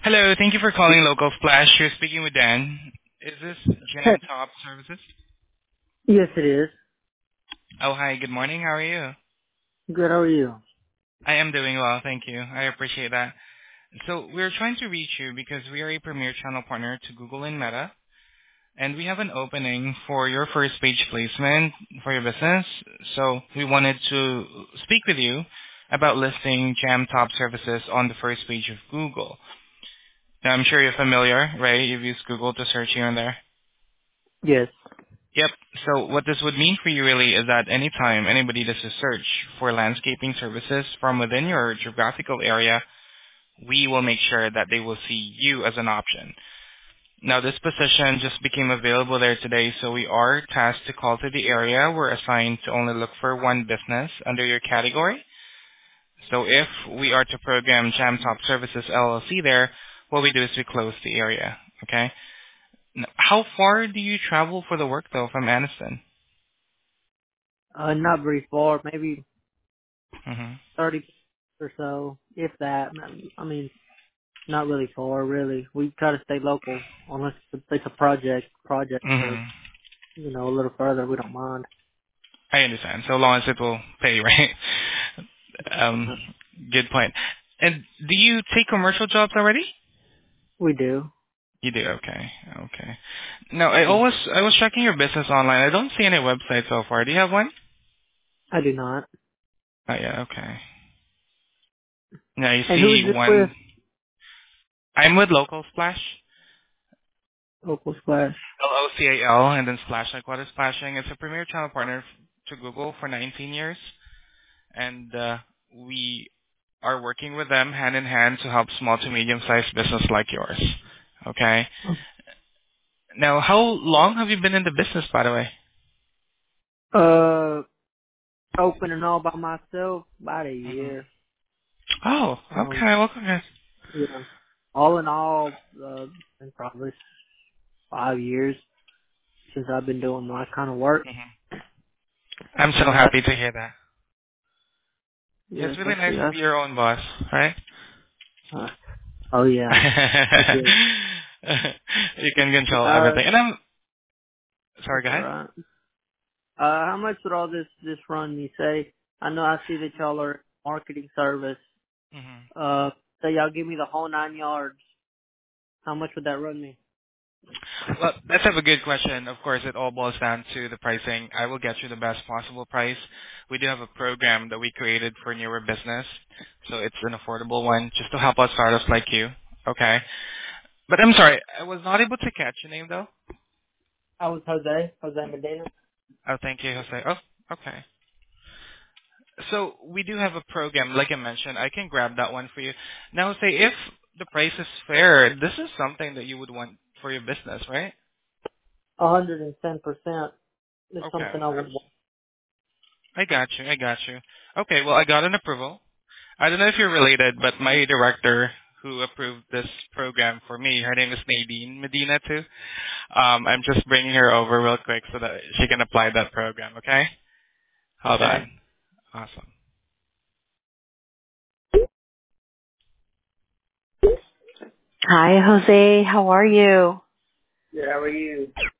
Hello, thank you for calling Local Splash. You're speaking with Dan. Is this Jam Top Services? Yes, it is. Oh, hi, good morning. How are you? Good. How are you? I am doing well, thank you. I appreciate that. So we're trying to reach you because we are a premier channel partner to Google and Meta, and we have an opening for your first page placement for your business. So we wanted to speak with you about listing Jam Top Services on the first page of Google. Now, I'm sure you're familiar, right? You've used Google to search here and there. Yes. Yep. So what this would mean for you really is that anytime anybody does a search for landscaping services from within your geographical area, we will make sure that they will see you as an option. Now this position just became available there today, so we are tasked to call to the area. We're assigned to only look for one business under your category. So if we are to program Jam Top Services LLC there, what we do is we close the area. Okay? Now, how far do you travel for the work though from Anniston? Not very far. Maybe Mm-hmm. 30 or so, if that. I mean, not really far, really. We try to stay local, unless it's a project for Mm-hmm. a little further. We don't mind. I understand. So long as it will pay, right? Um, good point. And do you take commercial jobs already? We do. You do. Okay. Okay. Now, Yeah. I was checking your business online. I don't see any website so far. Do you have one? I do not. Oh yeah. Okay. Now you And who is see this with? one. I'm with Local Splash. Local Splash. LOCAL and then Splash like water splashing. It's a premier channel partner to Google for 19 years, and we are working with them hand in hand to help small to medium sized business like yours. Okay. Now, how long have you been in the business, by the way? Uh, opening all by myself, about a Hmm. year. Oh, Um, okay. Welcome, guys. yeah. All in all, been probably 5 years since I've been doing my kind of work. Hmm. I'm so And happy to hear that. Yeah, yes, it's really that's nice to that's be your own boss, right? oh yeah, it is. You can control Uh, everything. And I'm sorry, that's go all ahead. right. How much would all this run? You say? I know I see that y'all are marketing service. Hmm. So y'all give me the whole 9 yards. How much would that run me? Well, that's a good question. Of course, it all boils down to the pricing. I will get you the best possible price. We do have a program that we created for newer business, so it's an affordable one just to help out startups like you. Okay. But I'm sorry, I was not able to catch your name though. I was Jose Medina. Oh, thank you, Jose. Oh, okay. So we do have a program, like I mentioned. I can grab that one for you. Now, say if the price is fair, this is something that you would want for your business, right? 110% is Okay. something I would want. I got you. I got you. Okay. Well, I got an approval. I don't know if you're related, but my director who approved this program for me, her name is Nadine Medina too. I'm just bringing her over real quick so that she can apply that program. Okay. Hold Okay. on. Awesome. Hi, Jose. How are you? Yeah, how are you?